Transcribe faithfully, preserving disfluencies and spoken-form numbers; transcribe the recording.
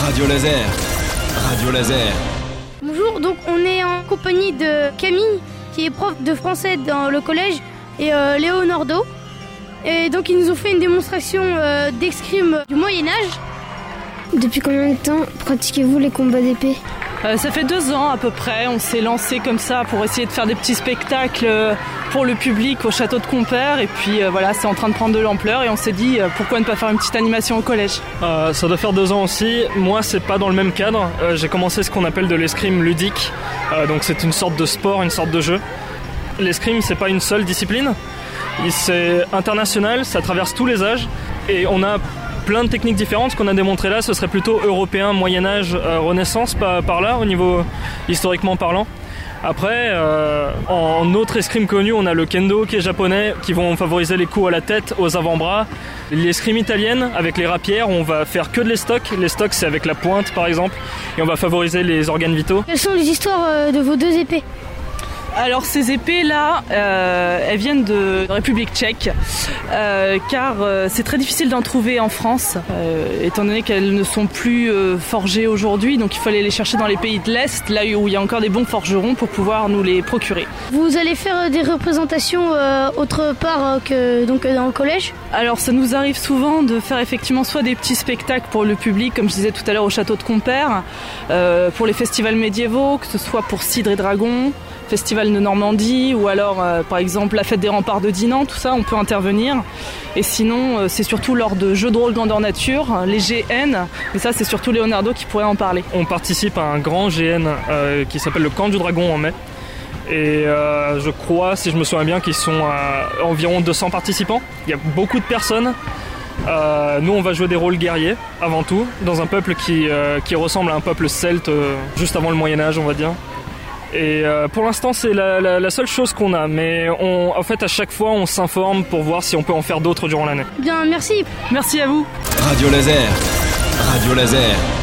Radio Laser. Radio Laser. Bonjour, donc on est en compagnie de Camille, qui est prof de français dans le collège, et euh, Léo Nordo. Et donc ils nous ont fait une démonstration euh, d'escrime du Moyen-Âge. Depuis combien de temps pratiquez-vous les combats d'épée ? Euh, ça fait deux ans à peu près, on s'est lancé comme ça pour essayer de faire des petits spectacles pour le public au château de Compère, et puis euh, voilà, c'est en train de prendre de l'ampleur et on s'est dit euh, pourquoi ne pas faire une petite animation au collège. Euh, ça doit faire deux ans aussi. Moi, c'est pas dans le même cadre. Euh, j'ai commencé ce qu'on appelle de l'escrime ludique, euh, donc c'est une sorte de sport, une sorte de jeu. L'escrime, c'est pas une seule discipline, c'est international, ça traverse tous les âges et on a plein de techniques différentes. Ce qu'on a démontré là, ce serait plutôt européen, Moyen-Âge, euh, Renaissance, par, par là, au niveau historiquement parlant. Après, euh, en autre escrime connu, on a le kendo qui est japonais, qui vont favoriser les coups à la tête, aux avant-bras. L'escrime italienne, avec les rapières, on va faire que de l'estoc. L'estoc, c'est avec la pointe, par exemple, et on va favoriser les organes vitaux. Quelles sont les histoires euh, de vos deux épées ? Alors ces épées-là, euh, elles viennent de République tchèque, euh, car euh, c'est très difficile d'en trouver en France, euh, étant donné qu'elles ne sont plus euh, forgées aujourd'hui, donc il fallait les chercher dans les pays de l'Est, là où il y a encore des bons forgerons pour pouvoir nous les procurer. Vous allez faire des représentations euh, autre part euh, que donc, euh, dans le collège ? Alors ça nous arrive souvent de faire effectivement soit des petits spectacles pour le public, comme je disais tout à l'heure au château de Compère, euh, pour les festivals médiévaux, que ce soit pour Cidre et Dragon, Festival de Normandie, ou alors euh, par exemple la fête des remparts de Dinan, tout ça on peut intervenir. Et sinon euh, c'est surtout lors de jeux de rôle grandeur nature, les G N, mais ça c'est surtout Leonardo qui pourrait en parler. On participe à un grand G N euh, qui s'appelle le Camp du Dragon en mai. Et euh, je crois, si je me souviens bien, qu'ils sont à environ deux cents participants. Il y a beaucoup de personnes. Euh, nous on va jouer des rôles guerriers avant tout, dans un peuple qui, euh, qui ressemble à un peuple celte, euh, juste avant le Moyen-Âge on va dire. Et euh, pour l'instant c'est la, la, la seule chose qu'on a, mais on, en fait à chaque fois on s'informe pour voir si on peut en faire d'autres durant l'année. Bien, merci. Merci à vous. Radio Laser. Radio Laser.